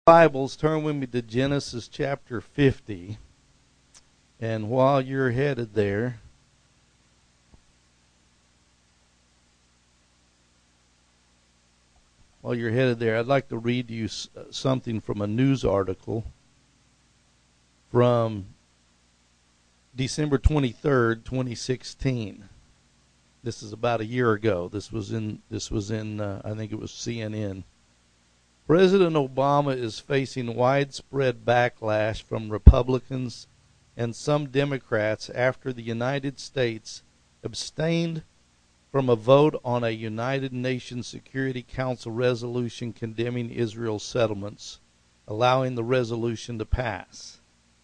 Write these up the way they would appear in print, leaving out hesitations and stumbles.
Bibles, turn with me to Genesis chapter 50. And while you're headed there, I'd like to read you something from a news article from December 23rd, 2016. This is about a year ago. This was in I think it was CNN. President Obama is facing widespread backlash from Republicans and some Democrats after the United States abstained from a vote on a United Nations Security Council resolution condemning Israel's settlements, allowing the resolution to pass.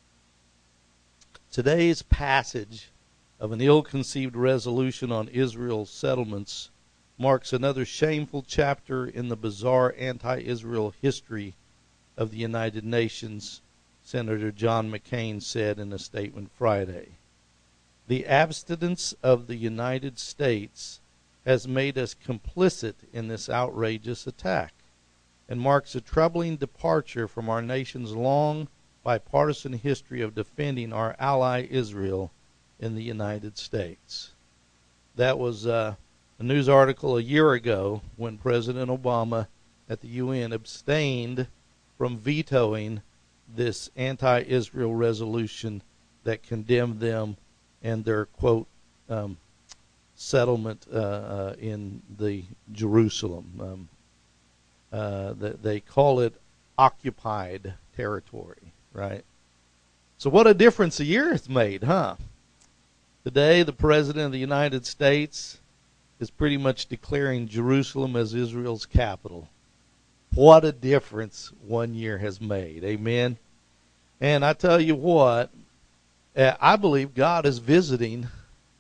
Today's passage of an ill-conceived resolution on Israel's settlements marks another shameful chapter in the bizarre anti-Israel history of the United Nations, Senator John McCain said in a statement Friday. The abstinence of the United States has made us complicit in this outrageous attack and marks a troubling departure from our nation's long bipartisan history of defending our ally Israel in the United States. That was a news article a year ago when President Obama at the UN abstained from vetoing this anti-Israel resolution that condemned them and their, quote, settlement in the Jerusalem. They call it occupied territory, right? So what a difference a year has made, huh? Today, the President of the United States is pretty much declaring Jerusalem as Israel's capital. What a difference 1 year has made. Amen. And I tell you what, I believe God is visiting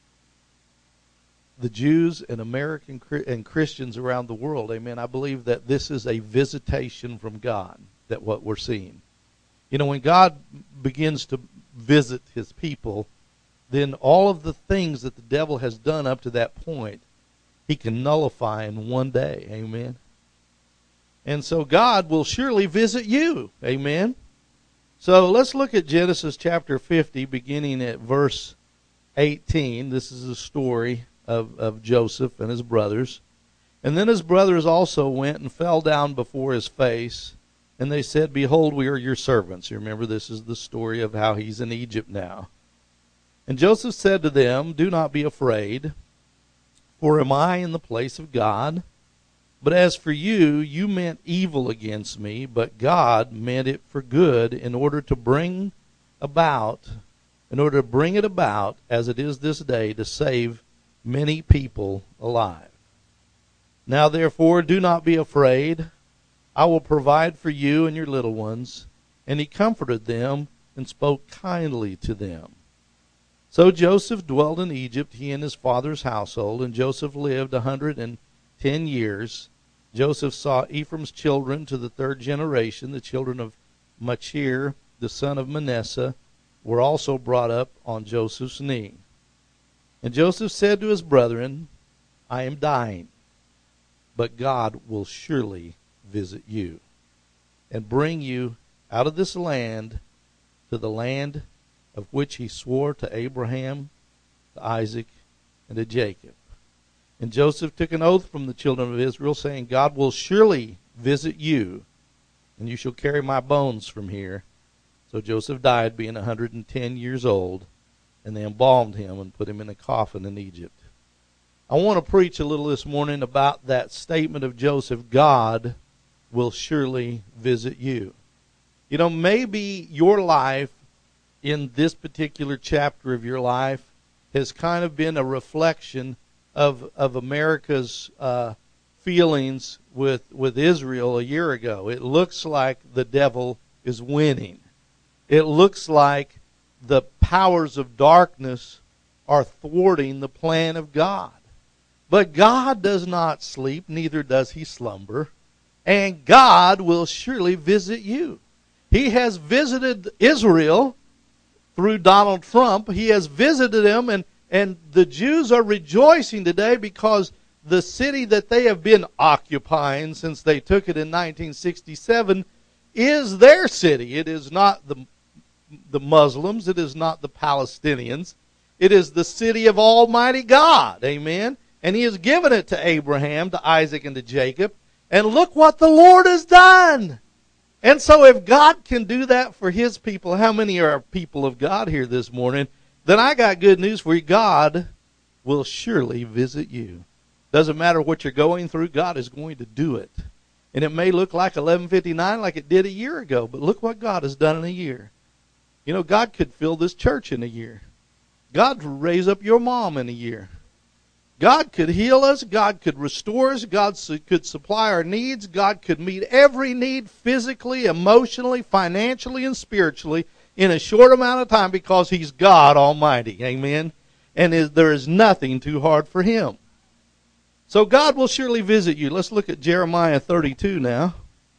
the Jews and American and Christians around the world. Amen. I believe that this is a visitation from God, that what we're seeing. You know, when God begins to visit his people, then all of the things that the devil has done up to that point, he can nullify in one day. Amen. And so God will surely visit you. Amen. So let's look at Genesis chapter 50, beginning at verse 18. This is the story of Joseph and his brothers. And then his brothers also went and fell down before his face. And they said, "Behold, we are your servants." You remember, this is the story of how he's in Egypt now. And Joseph said to them, "Do not be afraid. For am I in the place of God? But as for you, you meant evil against me, but God meant it for good in order to bring it about as it is this day, to save many people alive. Now therefore, do not be afraid. I will provide for you and your little ones." And he comforted them and spoke kindly to them. So Joseph dwelt in Egypt, he and his father's household, and Joseph lived 110 years. Joseph saw Ephraim's children to the third generation. The children of Machir, the son of Manasseh, were also brought up on Joseph's knee. And Joseph said to his brethren, "I am dying, but God will surely visit you and bring you out of this land to the land of which he swore to Abraham, to Isaac, and to Jacob." And Joseph took an oath from the children of Israel, saying, "God will surely visit you, and you shall carry my bones from here." So Joseph died, being 110 years old, and they embalmed him and put him in a coffin in Egypt. I want to preach a little this morning about that statement of Joseph, God will surely visit you. You know, maybe your life in this particular chapter of your life has kind of been a reflection of America's feelings with Israel a year ago. It looks like the devil is winning. It looks like the powers of darkness are thwarting the plan of God. But God does not sleep, neither does he slumber, and God will surely visit you. He has visited Israel through Donald Trump. He has visited them, and the Jews are rejoicing today because the city that they have been occupying since they took it in 1967 is their city. It is not the Muslims. It is not the Palestinians. It is the city of Almighty God. Amen. And he has given it to Abraham, to Isaac, and to Jacob. And look what the Lord has done. And so if God can do that for his people, how many are people of God here this morning? Then I got good news for you. God will surely visit you. Doesn't matter what you're going through, God is going to do it. And it may look like 11:59 like it did a year ago, but look what God has done in a year. You know, God could fill this church in a year. God could raise up your mom in a year. God could heal us. God could restore us. God could supply our needs. God could meet every need physically, emotionally, financially, and spiritually in a short amount of time because he's God Almighty. Amen? And there is nothing too hard for him. So God will surely visit you. Let's look at Jeremiah 32 now.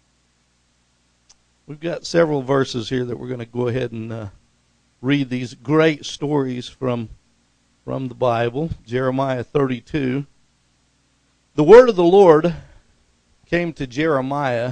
We've got several verses here that we're going to go ahead and read these great stories from the Bible. Jeremiah 32. The word of the Lord came to Jeremiah,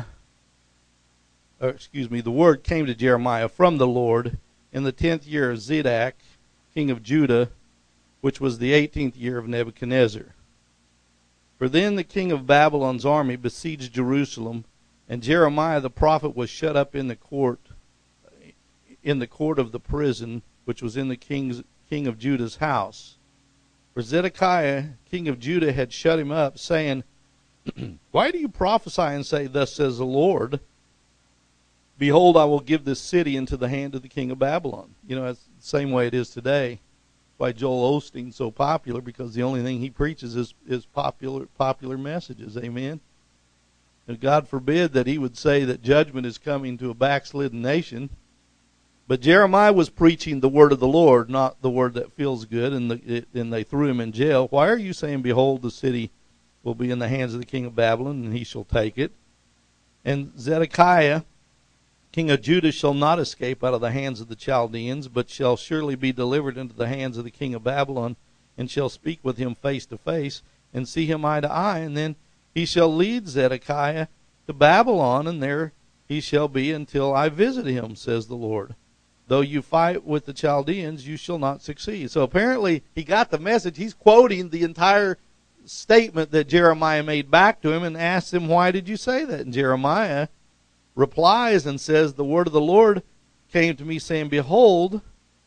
the word came to Jeremiah from the Lord in the 10th year of Zedeck, king of Judah, which was the 18th year of Nebuchadnezzar. For then the king of Babylon's army besieged Jerusalem, and Jeremiah the prophet was shut up in the court of the prison, which was in the king of Judah's house. For Zedekiah, king of Judah, had shut him up, saying, Why do you prophesy and say, Thus says the Lord, Behold, I will give this city into the hand of the king of Babylon. You know, it's the same way it is today. Why Joel Osteen's so popular, because the only thing he preaches is popular messages. Amen. And God forbid that he would say that judgment is coming to a backslidden nation. But Jeremiah was preaching the word of the Lord, not the word that feels good, and they threw him in jail. Why are you saying, Behold, the city will be in the hands of the king of Babylon, and he shall take it? And Zedekiah, king of Judah, shall not escape out of the hands of the Chaldeans, but shall surely be delivered into the hands of the king of Babylon, and shall speak with him face to face, and see him eye to eye. And then he shall lead Zedekiah to Babylon, and there he shall be until I visit him, says the Lord. Though you fight with the Chaldeans, you shall not succeed. So apparently he got the message. He's quoting the entire statement that Jeremiah made back to him and asked him, why did you say that? And Jeremiah replies and says, the word of the Lord came to me, saying, Behold,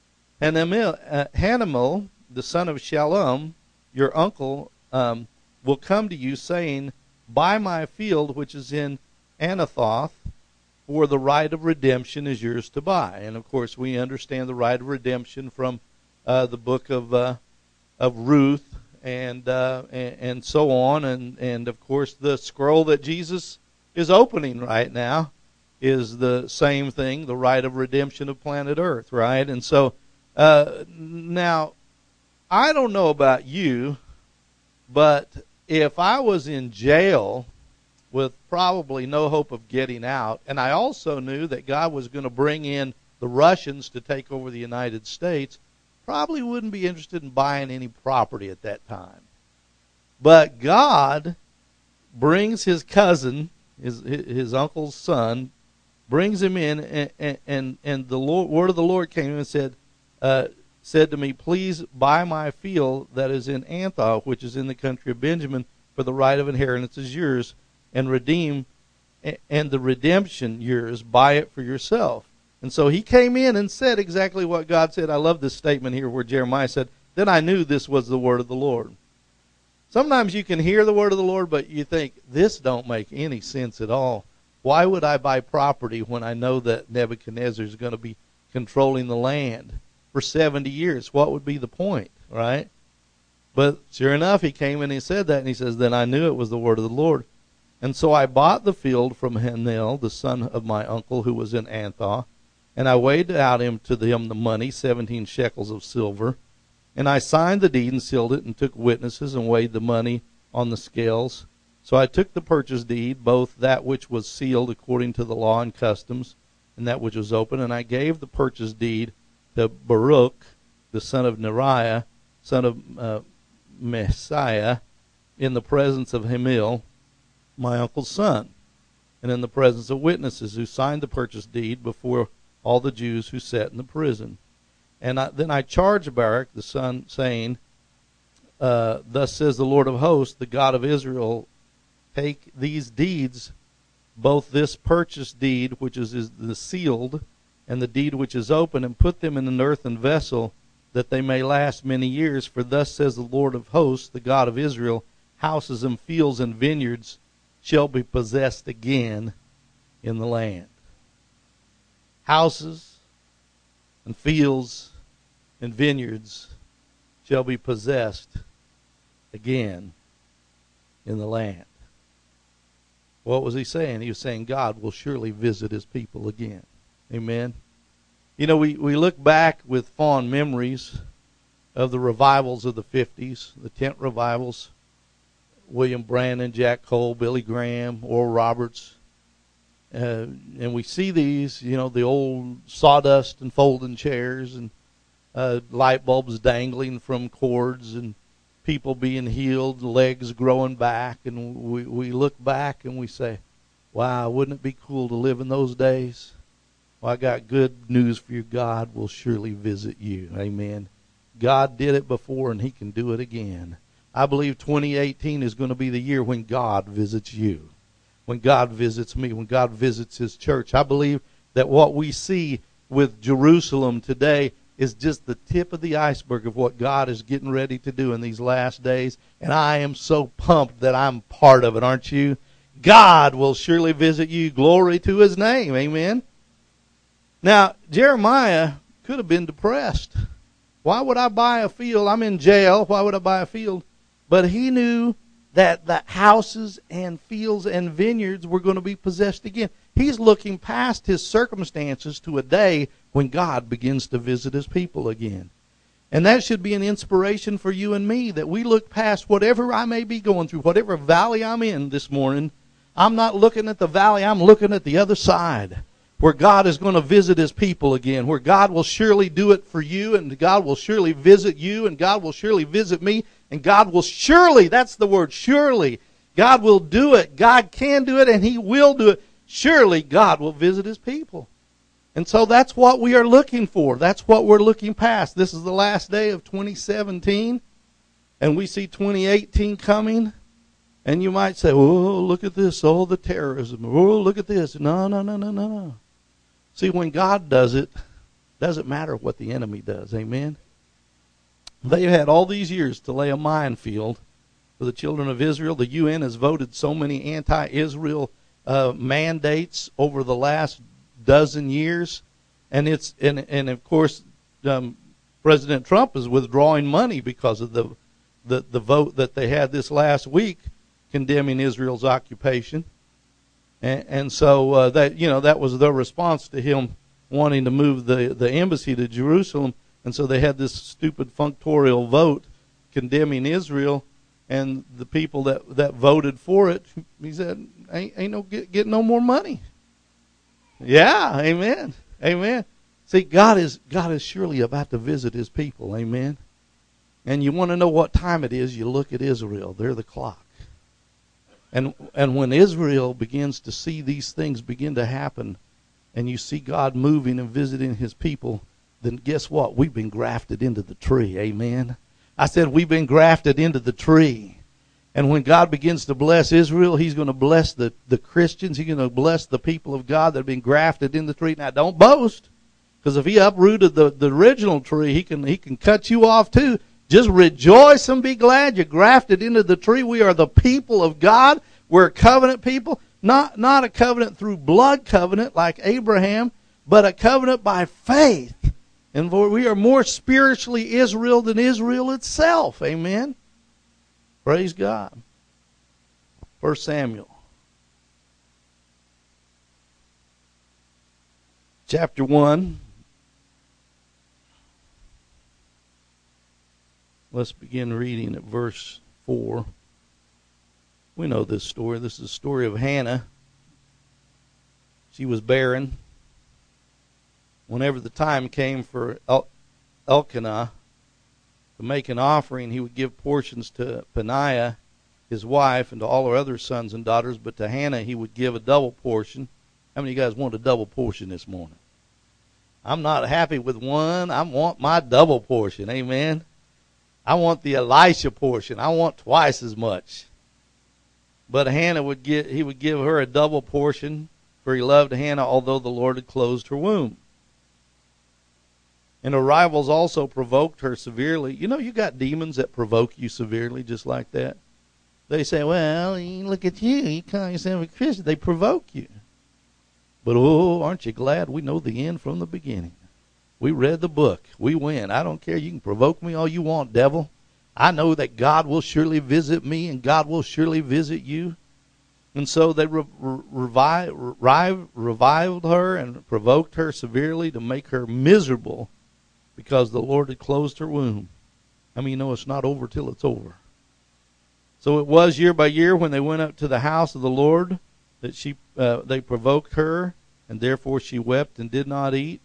Hanamel, the son of Shallum, your uncle, will come to you, saying, Buy my field which is in Anathoth, for the right of redemption is yours to buy. And of course we understand the right of redemption from the book of Ruth and so on, and of course the scroll that Jesus is opening right now is the same thing, the right of redemption of planet Earth, right? And so now I don't know about you, but if I was in jail with probably no hope of getting out, and I also knew that God was going to bring in the Russians to take over the United States, probably wouldn't be interested in buying any property at that time. But God brings his cousin, his uncle's son, brings him in, and the word of the Lord came and said to me, Please buy my field that is in Anathoth, which is in the country of Benjamin, for the right of inheritance is yours, and the redemption yours, buy it for yourself. And so he came in and said exactly what God said. I love this statement here where Jeremiah said, Then I knew this was the word of the Lord. Sometimes you can hear the word of the Lord, but you think, this don't make any sense at all. Why would I buy property when I know that Nebuchadnezzar is going to be controlling the land for 70 years? What would be the point, right? But sure enough, he came and he said that, and he says, Then I knew it was the word of the Lord. And so I bought the field from Hanel, the son of my uncle, who was in Anathoth, and I weighed out to him the money, 17 shekels of silver. And I signed the deed and sealed it, and took witnesses and weighed the money on the scales. So I took the purchase deed, both that which was sealed according to the law and customs, and that which was open, and I gave the purchase deed to Baruch, the son of Neriah, son of Messiah, in the presence of Hamil, my uncle's son. and in the presence of witnesses who signed the purchase deed before all the Jews who sat in the prison. And then I charged Baruch the son, saying, thus says the Lord of hosts, the God of Israel, take these deeds, both this purchase deed, which is the sealed, and the deed which is open, and put them in an earthen vessel, that they may last many years. For thus says the Lord of hosts, the God of Israel, houses and fields and vineyards shall be possessed again in the land. Houses and fields and vineyards shall be possessed again in the land. What was he saying? He was saying God will surely visit his people again. Amen. You know, we look back with fond memories of the revivals of the 50s, the tent revivals. William Brandon, Jack Cole, Billy Graham, Oral Roberts. And we see these, you know, the old sawdust and folding chairs and light bulbs dangling from cords and people being healed, legs growing back. And we look back and we say, wow, wouldn't it be cool to live in those days? Well, I got good news for you. God will surely visit you. Amen. God did it before and he can do it again. I believe 2018 is going to be the year when God visits you, when God visits me, when God visits his church. I believe that what we see with Jerusalem today is just the tip of the iceberg of what God is getting ready to do in these last days. And I am so pumped that I'm part of it, aren't you? God will surely visit you. Glory to his name. Amen. Now, Jeremiah could have been depressed. Why would I buy a field? I'm in jail. Why would I buy a field? But he knew that the houses and fields and vineyards were going to be possessed again. He's looking past his circumstances to a day when God begins to visit his people again. And that should be an inspiration for you and me, that we look past whatever I may be going through, whatever valley I'm in this morning. I'm not looking at the valley, I'm looking at the other side, where God is going to visit his people again, where God will surely do it for you, and God will surely visit you, and God will surely visit me, and God will surely, that's the word, surely, God will do it. God can do it, and he will do it. Surely God will visit his people. And so that's what we are looking for. That's what we're looking past. This is the last day of 2017, and we see 2018 coming. And you might say, oh, look at this, oh, the terrorism. Oh, look at this. No. See, when God does it, doesn't matter what the enemy does. Amen? They've had all these years to lay a minefield for the children of Israel. The UN has voted so many anti-Israel mandates over the last dozen years. And of course, President Trump is withdrawing money because of the vote that they had this last week condemning Israel's occupation. And so that was their response to him wanting to move the embassy to Jerusalem. And so they had this stupid functorial vote condemning Israel, and the people that voted for it, he said, ain't no get no more money. Yeah, amen. Amen. See, God is surely about to visit his people, amen. And you want to know what time it is, you look at Israel. They're the clock. And when Israel begins to see these things begin to happen, and you see God moving and visiting his people, then guess what? We've been grafted into the tree. Amen. I said we've been grafted into the tree. And when God begins to bless Israel, he's going to bless the Christians. He's going to bless the people of God that have been grafted in the tree. Now, don't boast, because if he uprooted the original tree, he can cut you off too. Just rejoice and be glad you're grafted into the tree. We are the people of God. We're a covenant people. Not a covenant through blood covenant like Abraham, but a covenant by faith. And we are more spiritually Israel than Israel itself. Amen. Praise God. 1 Samuel. Chapter 1. Let's begin reading at verse 4. We know this story. This is the story of Hannah. She was barren. Whenever the time came for Elkanah to make an offering, he would give portions to Peninnah, his wife and to all her other sons and daughters, but to Hannah he would give a double portion. How many of you guys want a double portion this morning? I'm not happy with one. I want my double portion. Amen. I want the Elisha portion. I want twice as much. But Hannah he would give her a double portion, for he loved Hannah, although the Lord had closed her womb. And her rivals also provoked her severely. You know, you got demons that provoke you severely just like that. They say, well, look at you. You call yourself a Christian. They provoke you. But, oh, aren't you glad we know the end from the beginning? We read the book. We win. I don't care. You can provoke me all you want, devil. I know that God will surely visit me and God will surely visit you. And so they reviled her and provoked her severely to make her miserable because the Lord had closed her womb. I mean, you know, it's not over till it's over. So it was year by year when they went up to the house of the Lord that they provoked her, and therefore she wept and did not eat.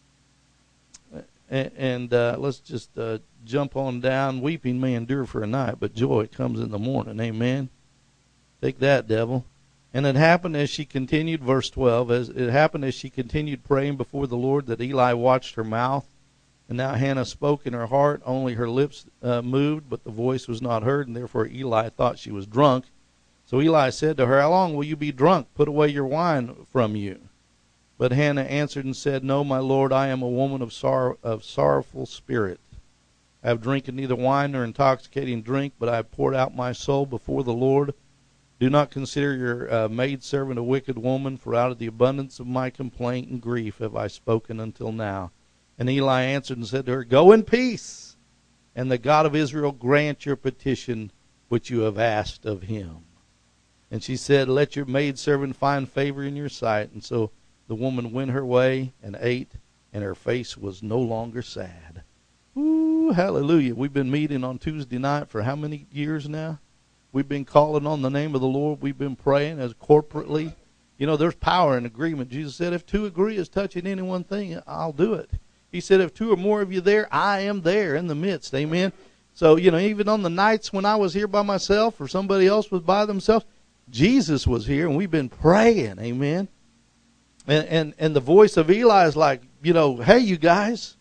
And let's just jump on down. Weeping may endure for a night, but joy comes in the morning. Amen. Take that, devil. And it happened as she continued, verse 12, as it happened as she continued praying before the Lord that Eli watched her mouth. And now Hannah spoke in her heart, only her lips moved, but the voice was not heard, and therefore Eli thought she was drunk. So Eli said to her, how long will you be drunk? Put away your wine from you. But Hannah answered and said, no, my Lord, I am a woman of sorrowful spirit. I have drinking neither wine nor intoxicating drink, but I have poured out my soul before the Lord. Do not consider your maidservant a wicked woman, for out of the abundance of my complaint and grief have I spoken until now. And Eli answered and said to her, go in peace, and the God of Israel grant your petition which you have asked of him. And she said, let your maidservant find favor in your sight. And so the woman went her way and ate, and her face was no longer sad. Ooh, hallelujah. We've been meeting on Tuesday night for how many years now? We've been calling on the name of the Lord. We've been praying as corporately. You know, there's power in agreement. Jesus said, if two agree as touching any one thing, I'll do it. He said, if two or more of you there, I am there in the midst. Amen. So, you know, even on the nights when I was here by myself or somebody else was by themselves, Jesus was here, and we've been praying. Amen. And the voice of Eli is like, you know, hey, you guys,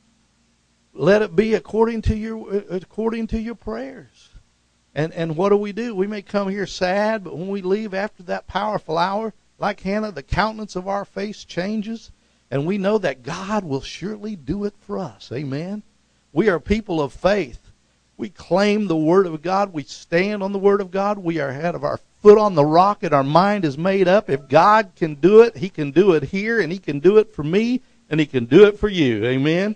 let it be according to your prayers. And what do? We may come here sad, but when we leave after that powerful hour, like Hannah, the countenance of our face changes, and we know that God will surely do it for us. Amen. We are people of faith. We claim the Word of God. We stand on the Word of God. We are head of our foot on the rock, and our mind is made up. If God can do it, he can do it here, and he can do it for me, and he can do it for you. Amen.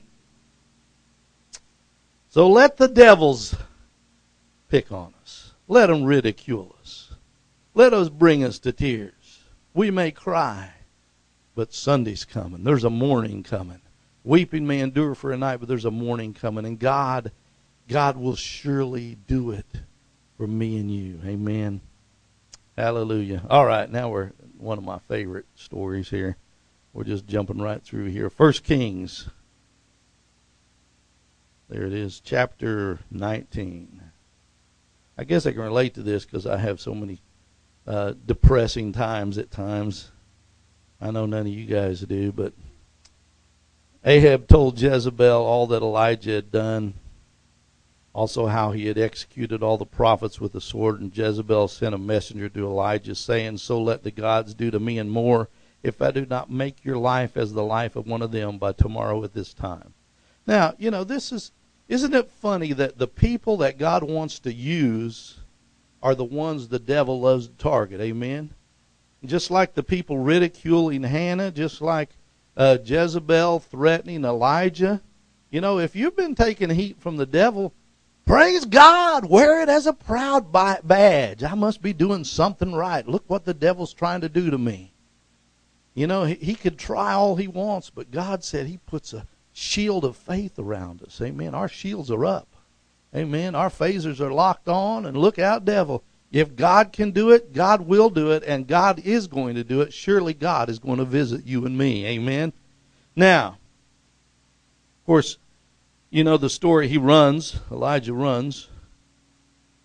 So let the devils pick on us. Let them ridicule us. Let us bring us to tears. We may cry, but Sunday's coming. There's a morning coming. Weeping may endure for a night, but there's a morning coming. And God will surely do it for me and you. Amen. Hallelujah. All right, now we're one of my favorite stories here. We're just jumping right through here. 1 Kings. There it is, chapter 19. I guess I can relate to this because I have so many depressing times at times. I know none of you guys do, but Ahab told Jezebel all that Elijah had done, also how he had executed all the prophets with the sword. And Jezebel sent a messenger to Elijah, saying, so let the gods do to me and more, if I do not make your life as the life of one of them by tomorrow at this time. Now, you know, isn't it funny that the people that God wants to use are the ones the devil loves to target? Amen. Just like the people ridiculing Hannah, just like Jezebel threatening Elijah. You know, if you've been taking heat from the devil, praise God, wear it as a proud badge. I must be doing something right. Look what the devil's trying to do to me. You know, he could try all he wants, but God said he puts a shield of faith around us. Amen. Our shields are up. Amen. Our phasers are locked on, and look out, devil. If God can do it, God will do it, and God is going to do it. Surely God is going to visit you and me. Amen. Now, of course, you know the story. Elijah runs.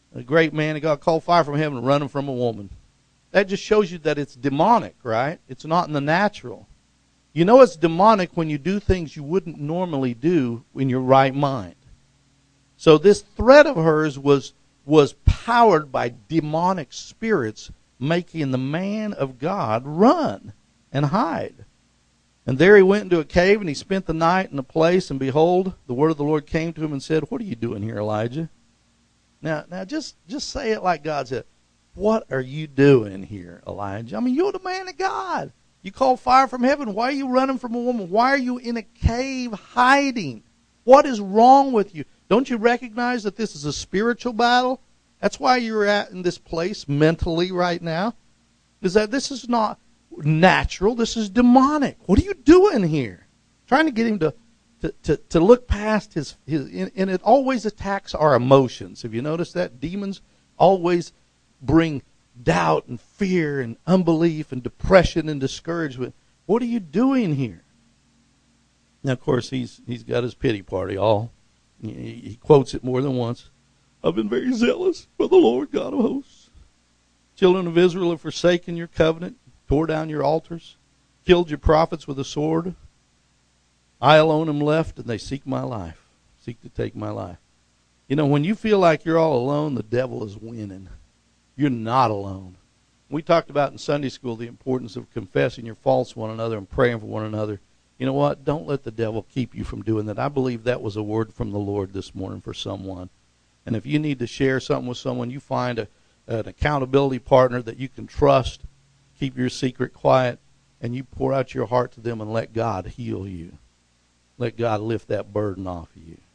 A great man of God called fire from heaven running from a woman. That just shows you that it's demonic, right? It's not in the natural. You know it's demonic when you do things you wouldn't normally do in your right mind. So this threat of hers was powered by demonic spirits, making the man of God run and hide. And there he went into a cave, and he spent the night in a place, and behold, the word of the Lord came to him and said, "What are you doing here, Elijah?" Now just say it like God said. What are you doing here, Elijah? I mean, you're the man of God. You call fire from heaven. Why are you running from a woman? Why are you in a cave hiding? What is wrong with you? Don't you recognize that this is a spiritual battle? That's why you're in this place mentally right now. Is that this is not natural. This is demonic. What are you doing here? Trying to get him to look past his and it always attacks our emotions. Have you noticed that? Demons always bring doubt and fear and unbelief and depression and discouragement. What are you doing here? Now, of course, he's got his pity party all. He quotes it more than once. I've been very zealous for the Lord God of hosts. Children of Israel have forsaken your covenant, tore down your altars, killed your prophets with a sword. I alone am left, and they seek my life, seek to take my life. You know, when you feel like you're all alone, the devil is winning. You're not alone. We talked about in Sunday school the importance of confessing your faults to one another and praying for one another. You know what? Don't let the devil keep you from doing that. I believe that was a word from the Lord this morning for someone. And if you need to share something with someone, you find an accountability partner that you can trust, keep your secret quiet, and you pour out your heart to them and let God heal you. Let God lift that burden off of you.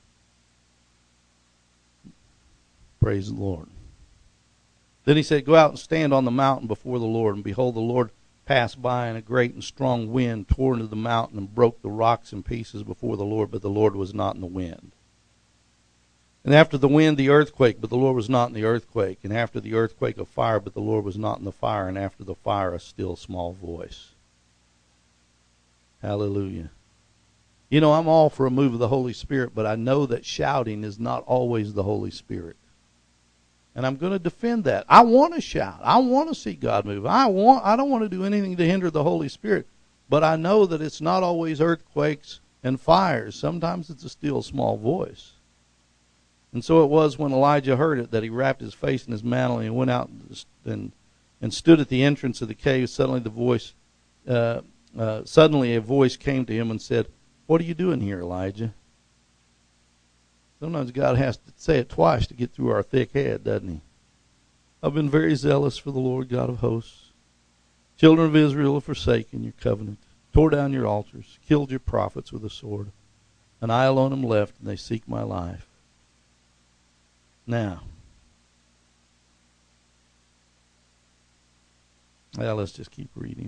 Praise the Lord. Then he said, go out and stand on the mountain before the Lord. And behold, the Lord passed by, and a great and strong wind tore into the mountain and broke the rocks in pieces before the Lord, but the Lord was not in the wind. And after the wind, the earthquake, but the Lord was not in the earthquake. And after the earthquake, a fire, but the Lord was not in the fire. And after the fire, a still small voice. Hallelujah. You know, I'm all for a move of the Holy Spirit, but I know that shouting is not always the Holy Spirit. And I'm going to defend that. I want to shout. I want to see God move. I don't want to do anything to hinder the Holy Spirit. But I know that it's not always earthquakes and fires. Sometimes it's a still small voice. And so it was when Elijah heard it that he wrapped his face in his mantle and he went out and stood at the entrance of the cave. Suddenly a voice came to him and said, "What are you doing here, Elijah?" Sometimes God has to say it twice to get through our thick head, doesn't he? I've been very zealous for the Lord God of hosts. Children of Israel have forsaken your covenant, tore down your altars, killed your prophets with a sword. And I alone am left, and they seek my life. Now, let's just keep reading.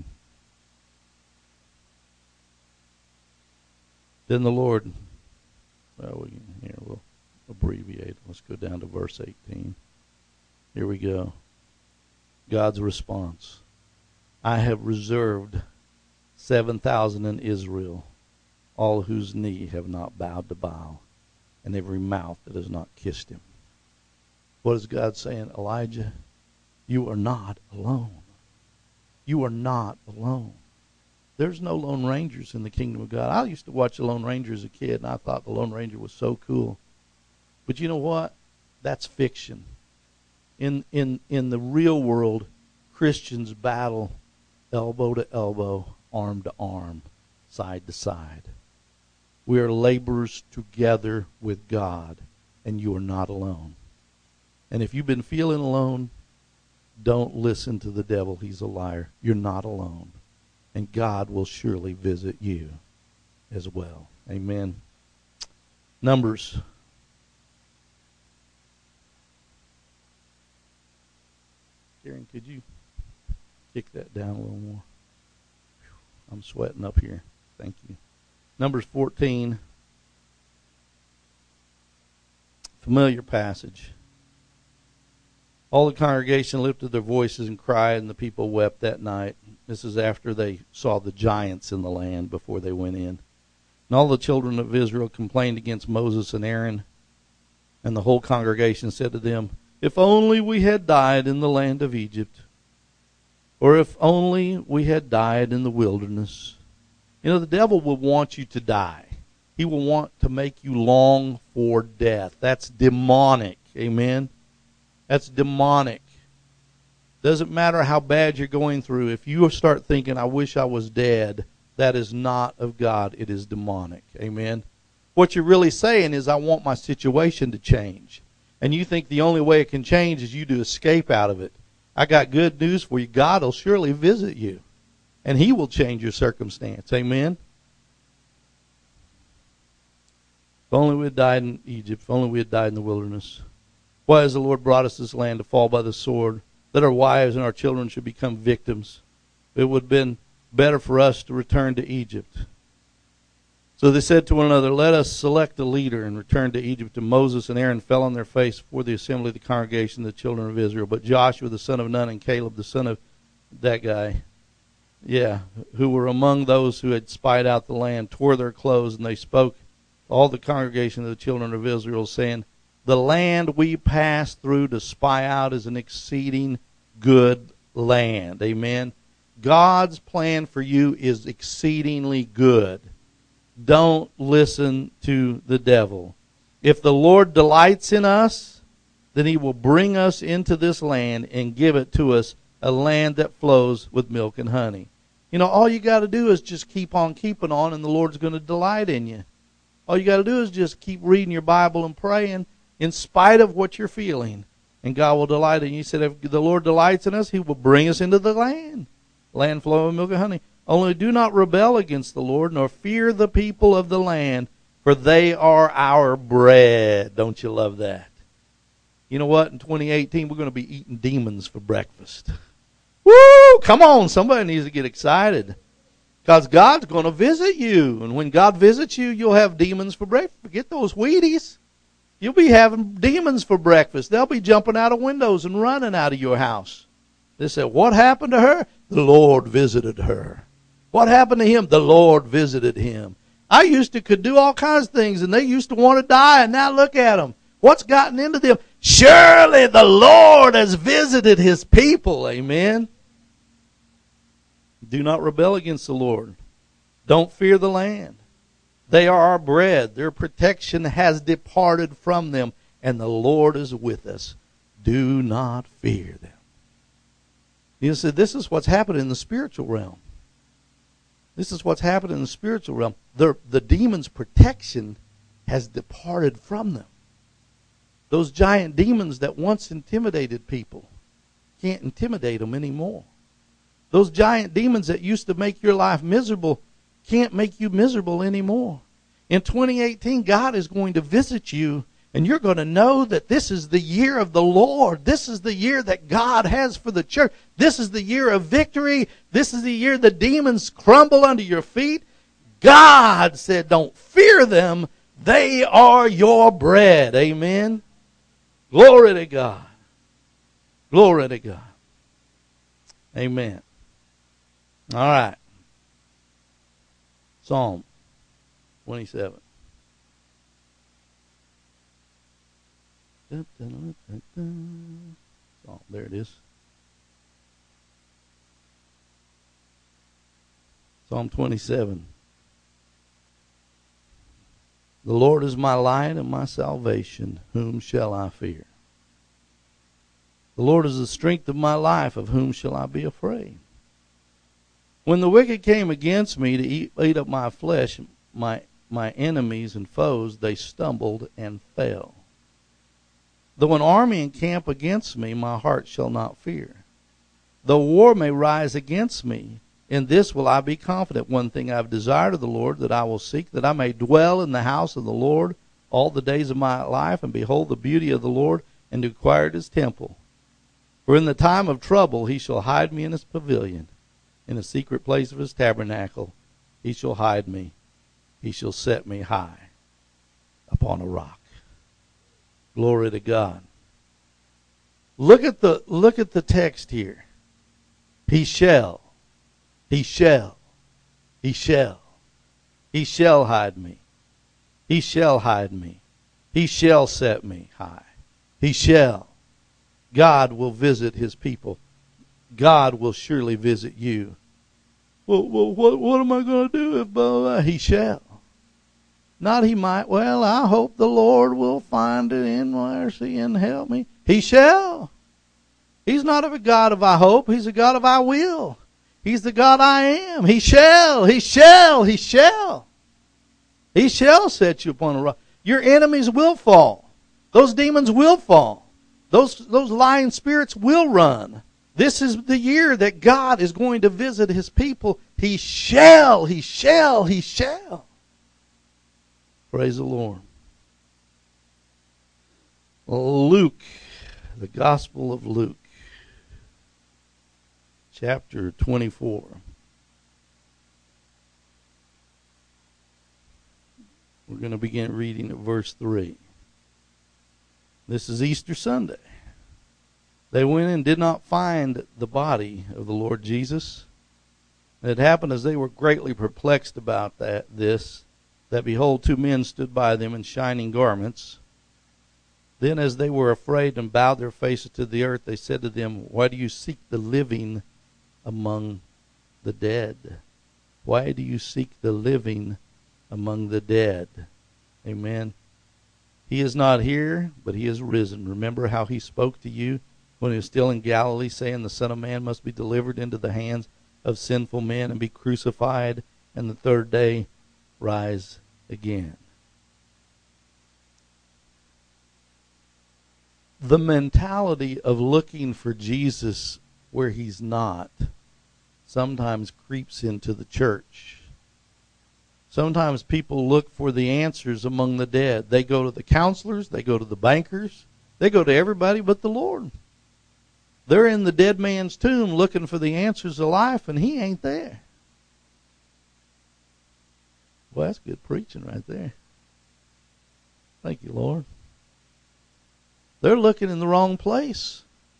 Then the Lord... we'll abbreviate. Let's go down to verse 18. Here we go. God's response. I have reserved 7,000 in Israel, all whose knee have not bowed to Baal, and every mouth that has not kissed him. What is God saying? Elijah, you are not alone. You are not alone. There's no Lone Rangers in the kingdom of God. I used to watch the Lone Ranger as a kid, and I thought the Lone Ranger was so cool. But you know what? That's fiction. In the real world, Christians battle elbow to elbow, arm to arm, side to side. We are laborers together with God, and you are not alone. And if you've been feeling alone, don't listen to the devil. He's a liar. You're not alone. And God will surely visit you as well. Amen. Numbers. Karen, could you kick that down a little more? I'm sweating up here. Thank you. Numbers 14. Familiar passage. All the congregation lifted their voices and cried, and the people wept that night. This is after they saw the giants in the land before they went in. And all the children of Israel complained against Moses and Aaron. And the whole congregation said to them, If only we had died in the land of Egypt, or if only we had died in the wilderness. You know, the devil will want you to die. He will want to make you long for death. That's demonic. Amen? That's demonic. Doesn't matter how bad you're going through. If you start thinking, I wish I was dead, that is not of God. It is demonic. Amen? What you're really saying is, I want my situation to change. And you think the only way it can change is you to escape out of it. I got good news for you. God will surely visit you. And He will change your circumstance. Amen? If only we had died in Egypt. If only we had died in the wilderness. Why has the Lord brought us this land to fall by the sword, that our wives and our children should become victims? It would have been better for us to return to Egypt. So they said to one another, let us select a leader and return to Egypt. And Moses and Aaron fell on their face before the assembly of the congregation of the children of Israel. But Joshua the son of Nun and Caleb the son of that guy, who were among those who had spied out the land, tore their clothes, and they spoke to all the congregation of the children of Israel, saying, the land we passed through to spy out is an exceeding good land. Amen. God's plan for you is exceedingly good. Don't listen to the devil. If the Lord delights in us, then He will bring us into this land and give it to us, a land that flows with milk and honey. You know, all you got to do is just keep on keeping on, and the Lord's going to delight in you. All you got to do is just keep reading your Bible and praying in spite of what you're feeling, and God will delight in you. He said, if the Lord delights in us, He will bring us into the land flowing with milk and honey. Only do not rebel against the Lord, nor fear the people of the land, for they are our bread. Don't you love that? You know what? In 2018, we're going to be eating demons for breakfast. Woo! Come on, somebody needs to get excited. Because God's going to visit you. And when God visits you, you'll have demons for breakfast. Forget those Wheaties. You'll be having demons for breakfast. They'll be jumping out of windows and running out of your house. They said, what happened to her? The Lord visited her. What happened to him? The Lord visited him. I used to could do all kinds of things, and they used to want to die, and now look at them. What's gotten into them? Surely the Lord has visited His people. Amen. Do not rebel against the Lord. Don't fear the land. They are our bread. Their protection has departed from them, and the Lord is with us. Do not fear them. You see, this is what's happening in the spiritual realm. This is what's happening in the spiritual realm. The demon's protection has departed from them. Those giant demons that once intimidated people can't intimidate them anymore. Those giant demons that used to make your life miserable can't make you miserable anymore. In 2018, God is going to visit you, and you're going to know that this is the year of the Lord. This is the year that God has for the church. This is the year of victory. This is the year the demons crumble under your feet. God said, don't fear them. They are your bread. Amen. Glory to God. Glory to God. Amen. All right. Psalm 27. Oh, there it is. Psalm 27. The Lord is my light and my salvation. Whom shall I fear? The Lord is the strength of my life. Of whom shall I be afraid? When the wicked came against me to eat up my flesh, my enemies and foes, they stumbled and fell. Though an army encamp against me, my heart shall not fear. Though war may rise against me, in this will I be confident. One thing I have desired of the Lord, that I will seek, that I may dwell in the house of the Lord all the days of my life, and behold the beauty of the Lord, and to inquire at His temple. For in the time of trouble He shall hide me in His pavilion. In the secret place of His tabernacle He shall hide me. He shall set me high upon a rock. Glory to God. Look at the text here. He shall hide me. He shall hide me. He shall set me high. He shall. God will visit his people. God will surely visit you. Well, what am I going to do if blah, blah? He shall. Not he might. Well, I hope the Lord will find it in mercy and help me. He shall. He's not a God of I hope. He's a God of I will. He's the God I am. He shall. He shall. He shall. He shall set you upon a rock. Your enemies will fall. Those demons will fall. Those lying spirits will run. This is the year that God is going to visit his people. He shall. He shall. He shall. Praise the Lord. Luke, the Gospel of Luke, chapter 24. We're going to begin reading at verse 3. This is Easter Sunday. They went and did not find the body of the Lord Jesus. It happened as they were greatly perplexed about that behold, two men stood by them in shining garments. Then as they were afraid and bowed their faces to the earth, they said to them, why do you seek the living among the dead? Why do you seek the living among the dead? Amen. He is not here, but he is risen. Remember how he spoke to you when he was still in Galilee, saying the Son of Man must be delivered into the hands of sinful men and be crucified, and the third day rise again. The mentality of looking for Jesus where he's not sometimes creeps into the church. Sometimes people look for the answers among the dead. They go to the counselors, they go to the bankers, they go to everybody but the Lord. They're in the dead man's tomb looking for the answers of life, and he ain't there. Well, that's good preaching right there. Thank you, Lord. They're looking in the wrong place.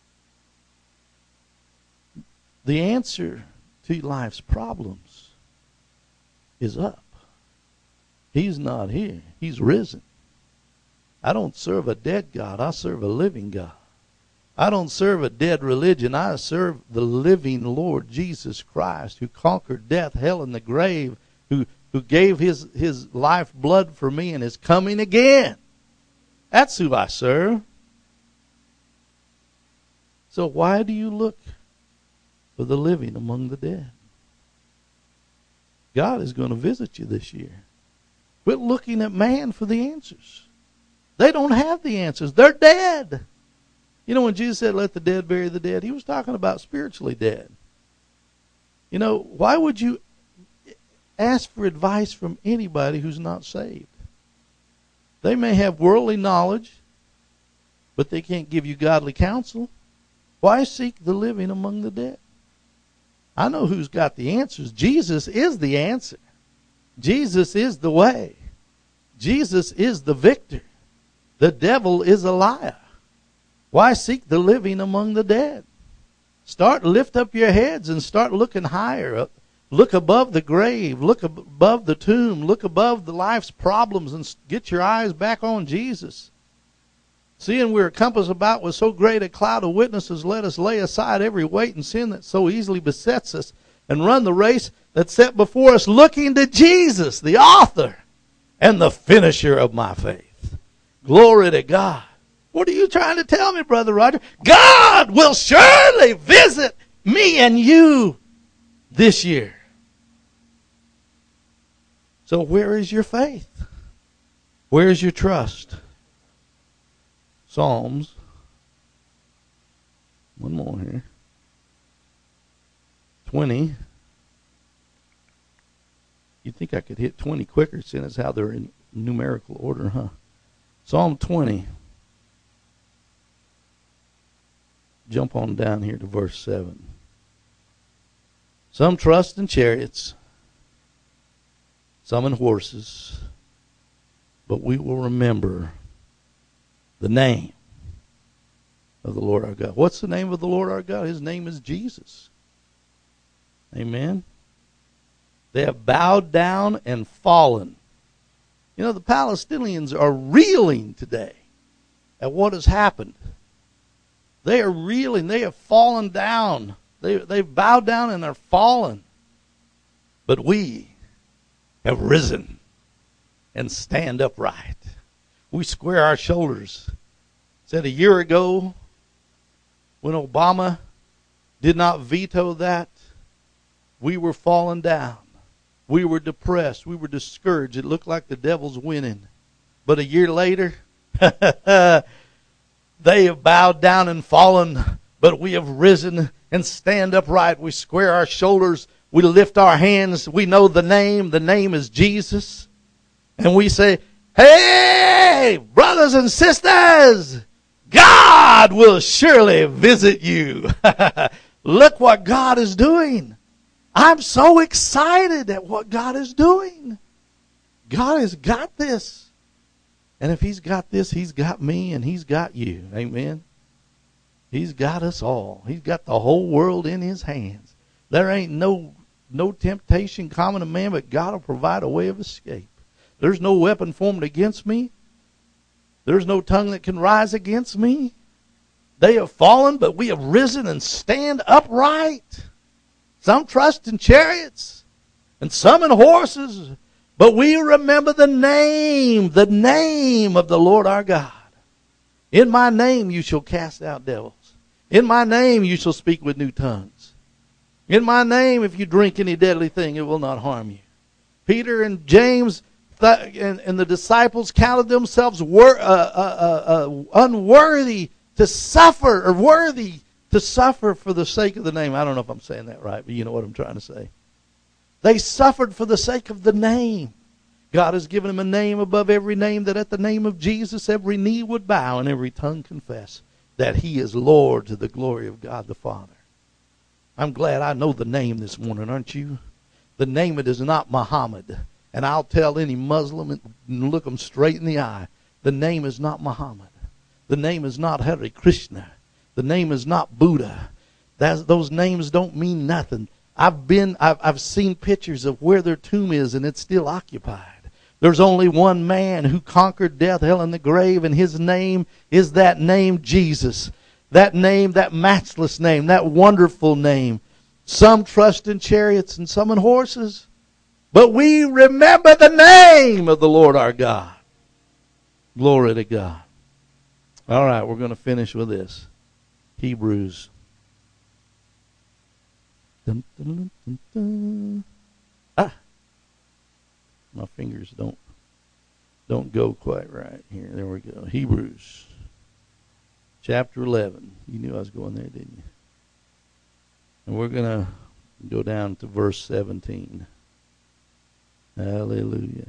The answer to life's problems is up. He's not here. He's risen. I don't serve a dead God. I serve a living God. I don't serve a dead religion. I serve the living Lord Jesus Christ, who conquered death, hell, and the grave, who gave his life blood for me and is coming again. That's who I serve. So why do you look for the living among the dead? God is going to visit you this year. Quit looking at man for the answers. They don't have the answers. They're dead. You know, when Jesus said, let the dead bury the dead, he was talking about spiritually dead. You know, why would you ask for advice from anybody who's not saved? They may have worldly knowledge, but they can't give you godly counsel. Why seek the living among the dead? I know who's got the answers. Jesus is the answer. Jesus is the way. Jesus is the victor. The devil is a liar. Why seek the living among the dead? Lift up your heads and start looking higher. Look above the grave. Look above the tomb. Look above the life's problems and get your eyes back on Jesus. Seeing we're compassed about with so great a cloud of witnesses, let us lay aside every weight and sin that so easily besets us, and run the race that's set before us, looking to Jesus, the author and the finisher of my faith. Glory to God. What are you trying to tell me, Brother Roger? God will surely visit me and you this year. So where is your faith? Where is your trust? Psalms. One more here. 20. You'd think I could hit 20 quicker, seeing as how they're in numerical order, huh? Psalm 20. Jump on down here to verse 7. Some trust in chariots, some in horses, but we will remember the name of the Lord our God. What's the name of the Lord our God? His name is Jesus. Amen. They have bowed down and fallen. You know, the Palestinians are reeling today at what has happened. They are reeling. They have fallen down. They've bowed down and they're fallen. But we have risen and stand upright. We square our shoulders. Said a year ago, when Obama did not veto that, we were falling down. We were depressed. We were discouraged. It looked like the devil's winning. But a year later, they have bowed down and fallen, but we have risen and stand upright. We square our shoulders. We lift our hands. We know the name. The name is Jesus. And we say, hey, brothers and sisters, God will surely visit you. Look what God is doing. I'm so excited at what God is doing. God has got this. And if he's got this, he's got me and he's got you. Amen. He's got us all. He's got the whole world in his hands. There ain't no temptation common to man, but God will provide a way of escape. There's no weapon formed against me. There's no tongue that can rise against me. They have fallen, but we have risen and stand upright. Some trust in chariots and some in horses, but we remember the name of the Lord our God. In my name you shall cast out devils. In my name you shall speak with new tongues. In my name, if you drink any deadly thing, it will not harm you. Peter and James and the disciples counted themselves unworthy to suffer, or worthy to suffer for the sake of the name. I don't know if I'm saying that right, but you know what I'm trying to say. They suffered for the sake of the name. God has given them a name above every name, that at the name of Jesus every knee would bow and every tongue confess that he is Lord, to the glory of God the Father. I'm glad I know the name this morning, aren't you? The name, it is not Muhammad. And I'll tell any Muslim and look them straight in the eye, the name is not Muhammad. The name is not Hare Krishna. The name is not Buddha. Those names don't mean nothing. I've seen pictures of where their tomb is, and it's still occupied. There's only one man who conquered death, hell, and the grave, and his name is that name, Jesus. That name, that matchless name, that wonderful name. Some trust in chariots and some in horses, but we remember the name of the Lord our God. Glory to God. All right, we're going to finish with this. Hebrews. Dun, dun, dun, dun. My fingers don't go quite right here. There we go. Hebrews chapter 11. You knew I was going there, didn't you? And we're going to go down to verse 17. Hallelujah.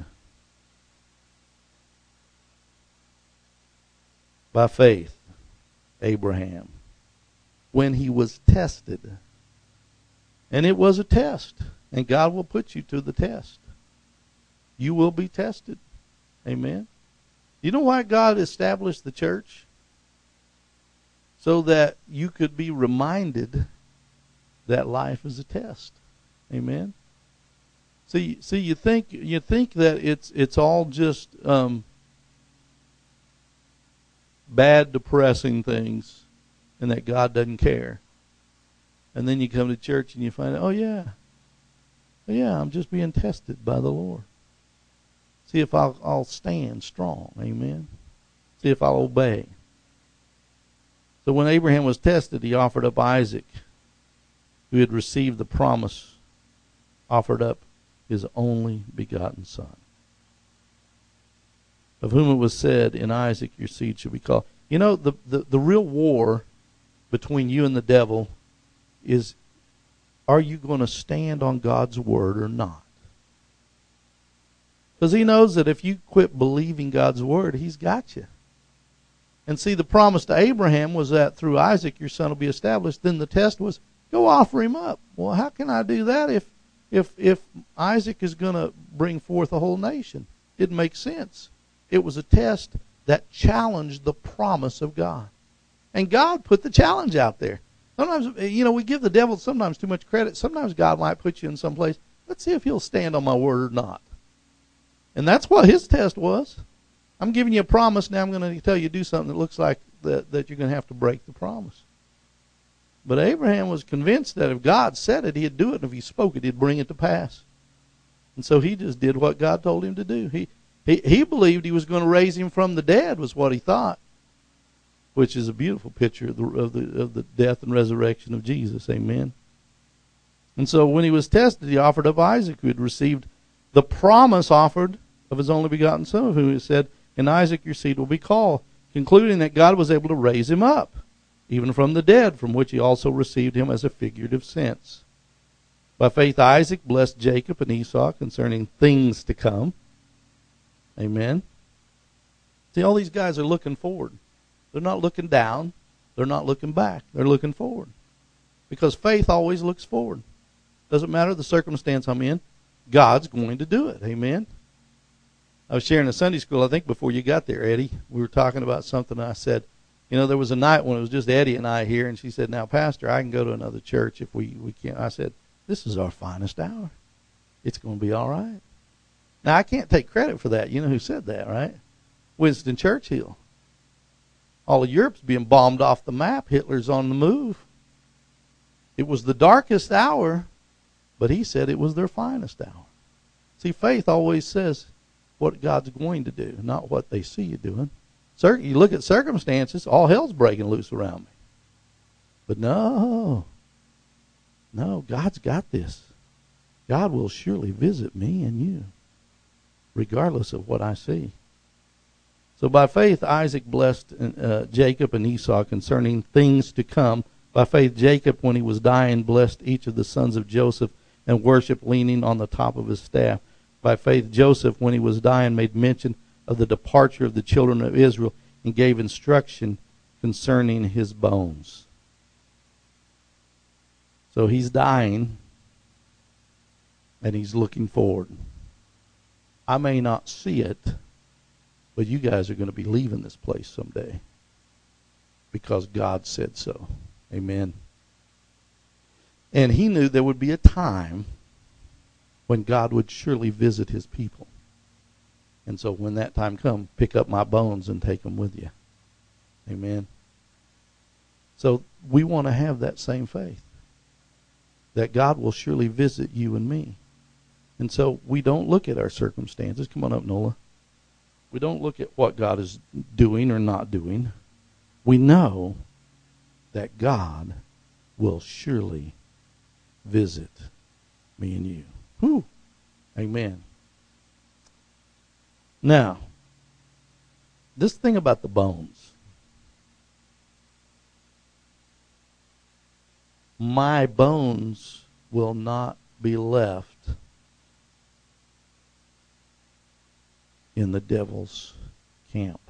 By faith, Abraham, when he was tested, and it was a test, and God will put you to the test. You will be tested. Amen. You know why God established the church? So that you could be reminded that life is a test. Amen. See, you think that it's all just bad, depressing things, and that God doesn't care. And then you come to church and you find out, oh yeah, I'm just being tested by the Lord. See if I'll stand strong. Amen. See if I'll obey. So when Abraham was tested, he offered up Isaac, who had received the promise, offered up his only begotten son, of whom it was said, in Isaac your seed shall be called. You know, the real war between you and the devil is, are you going to stand on God's word or not? Because he knows that if you quit believing God's word, he's got you. And see, the promise to Abraham was that through Isaac your son will be established. Then the test was, go offer him up. Well, how can I do that if Isaac is going to bring forth a whole nation? It makes sense. It was a test that challenged the promise of God. And God put the challenge out there. Sometimes, we give the devil sometimes too much credit. Sometimes God might put you in some place. Let's see if he'll stand on my word or not. And that's what his test was. I'm giving you a promise. Now I'm going to tell you to do something that looks like that you're going to have to break the promise. But Abraham was convinced that if God said it, he'd do it. And if he spoke it, he'd bring it to pass. And so he just did what God told him to do. He believed he was going to raise him from the dead, was what he thought, which is a beautiful picture of the death and resurrection of Jesus. Amen. And so when he was tested, he offered up Isaac, who had received the promise offered of his only begotten son, of whom he said, "In Isaac your seed will be called," concluding that God was able to raise him up, even from the dead, from which he also received him as a figurative sense. By faith Isaac blessed Jacob and Esau concerning things to come. Amen. See, all these guys are looking forward. They're not looking down. They're not looking back. They're looking forward. Because faith always looks forward. Doesn't matter the circumstance I'm in, God's going to do it. Amen. I was sharing a Sunday school, I think, before you got there, Eddie. We were talking about something. I said, there was a night when it was just Eddie and I here, and she said, "Now, Pastor, I can go to another church if we can't." I said, "This is our finest hour. It's going to be all right." Now, I can't take credit for that. You know who said that, right? Winston Churchill. All of Europe's being bombed off the map. Hitler's on the move. It was the darkest hour, but he said it was their finest hour. See, faith always says what God's going to do, not what they see you doing. You look at circumstances, all hell's breaking loose around me. But no, God's got this. God will surely visit me and you, regardless of what I see. So by faith, Isaac blessed Jacob and Esau concerning things to come. By faith, Jacob, when he was dying, blessed each of the sons of Joseph and worshiped leaning on the top of his staff. By faith, Joseph, when he was dying, made mention of the departure of the children of Israel and gave instruction concerning his bones. So he's dying, and he's looking forward. I may not see it, but you guys are going to be leaving this place someday because God said so. Amen. And he knew there would be a time when God would surely visit his people. And so when that time comes, pick up my bones and take them with you. Amen. So we want to have that same faith, that God will surely visit you and me. And so we don't look at our circumstances. Come on up, Nola. We don't look at what God is doing or not doing. We know that God will surely visit me and you. Whew. Amen. Now, this thing about the bones. My bones will not be left in the devil's camp.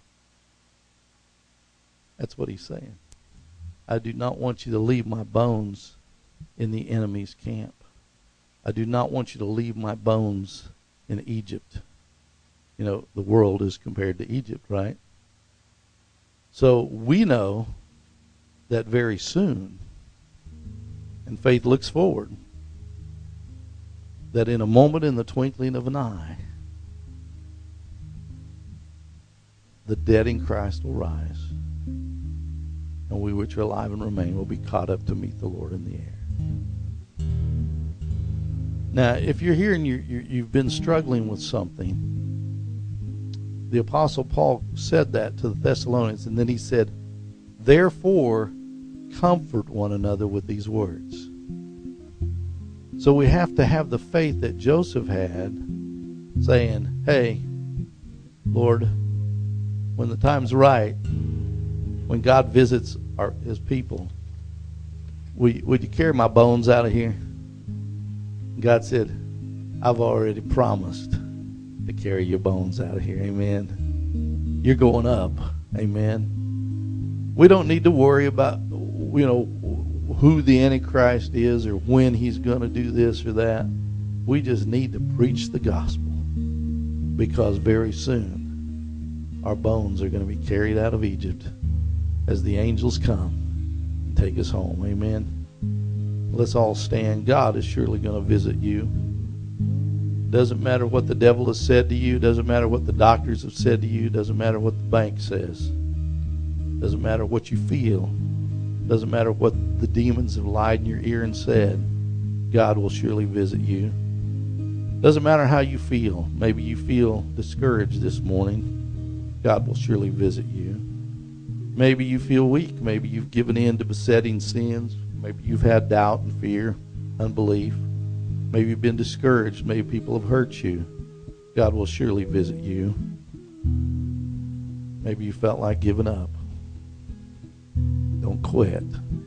That's what he's saying. I do not want you to leave my bones in the enemy's camp. I do not want you to leave my bones in Egypt. The world is compared to Egypt, right? So we know that very soon, and faith looks forward, that in a moment, in the twinkling of an eye, the dead in Christ will rise, and we which are alive and remain will be caught up to meet the Lord in the air. Now, if you're here and you've been struggling with something, the Apostle Paul said that to the Thessalonians, and then he said, "Therefore, comfort one another with these words." So we have to have the faith that Joseph had, saying, "Hey, Lord, when the time's right, when God visits his people, would you carry my bones out of here?" God said, "I've already promised to carry your bones out of here." Amen. You're going up. Amen. We don't need to worry about, who the Antichrist is or when he's going to do this or that. We just need to preach the gospel, because very soon our bones are going to be carried out of Egypt as the angels come and take us home. Amen. Let's all stand. God is surely going to visit you. Doesn't matter what the devil has said to you. Doesn't matter what the doctors have said to you. Doesn't matter what the bank says. Doesn't matter what you feel. Doesn't matter what the demons have lied in your ear and said, God will surely visit you. Doesn't matter how you feel. Maybe you feel discouraged this morning. God will surely visit you. Maybe you feel weak. Maybe you've given in to besetting sins. Maybe you've had doubt and fear, unbelief. Maybe you've been discouraged. Maybe people have hurt you. God will surely visit you. Maybe you felt like giving up. Don't quit.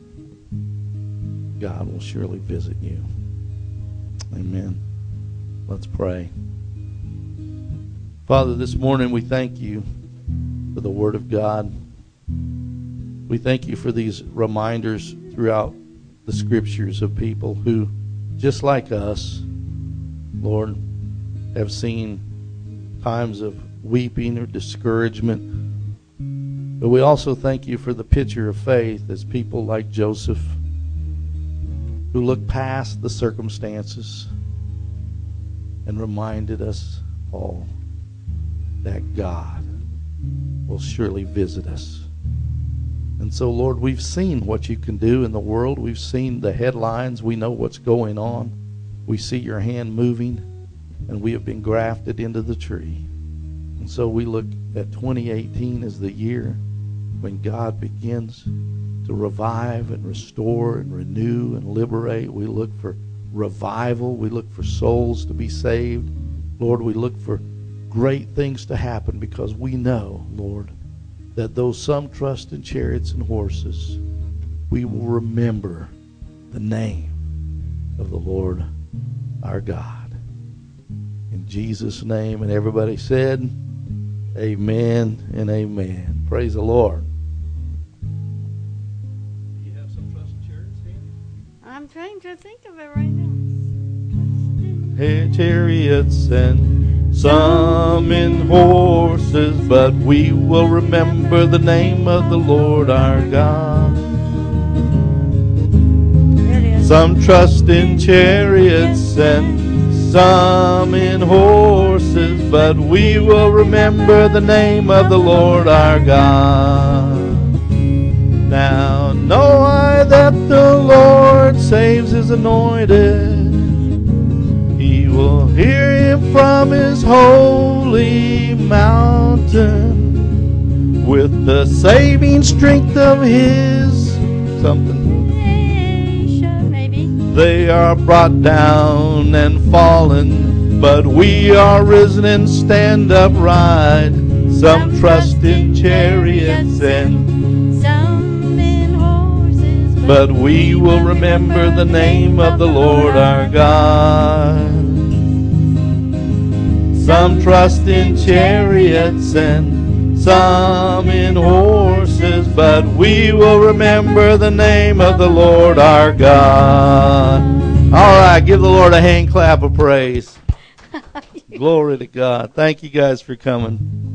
God will surely visit you. Amen. Let's pray. Father, this morning we thank you for the Word of God. We thank you for these reminders throughout the Scriptures of people who, just like us, Lord, have seen times of weeping or discouragement. But we also thank you for the picture of faith as people like Joseph who looked past the circumstances and reminded us all that God will surely visit us. And so, Lord, we've seen what you can do in the world. We've seen the headlines. We know what's going on. We see your hand moving, and we have been grafted into the tree. And so we look at 2018 as the year when God begins to revive and restore and renew and liberate. We look for revival. We look for souls to be saved. Lord, we look for great things to happen because we know, Lord, that though some trust in chariots and horses, we will remember the name of the Lord our God. In Jesus' name, and everybody said, amen and amen. Praise the Lord. Do you have some trust in chariots, Sandy? I'm trying to think of it right now. Hey, chariots and some in horses, but we will remember the name of the Lord our God. Some trust in chariots and some in horses, but we will remember the name of the Lord our God. Now know I that the Lord saves his anointed. He will hear him from his holy mountain with the saving strength of his something. They are brought down and fallen, but we are risen and stand upright. Some trust in chariots and some in horses, but we will remember the name of the Lord our God. Some trust in chariots and some in horses, but we will remember the name of the Lord our God. All right, give the Lord a hand clap of praise. Glory to God. Thank you guys for coming.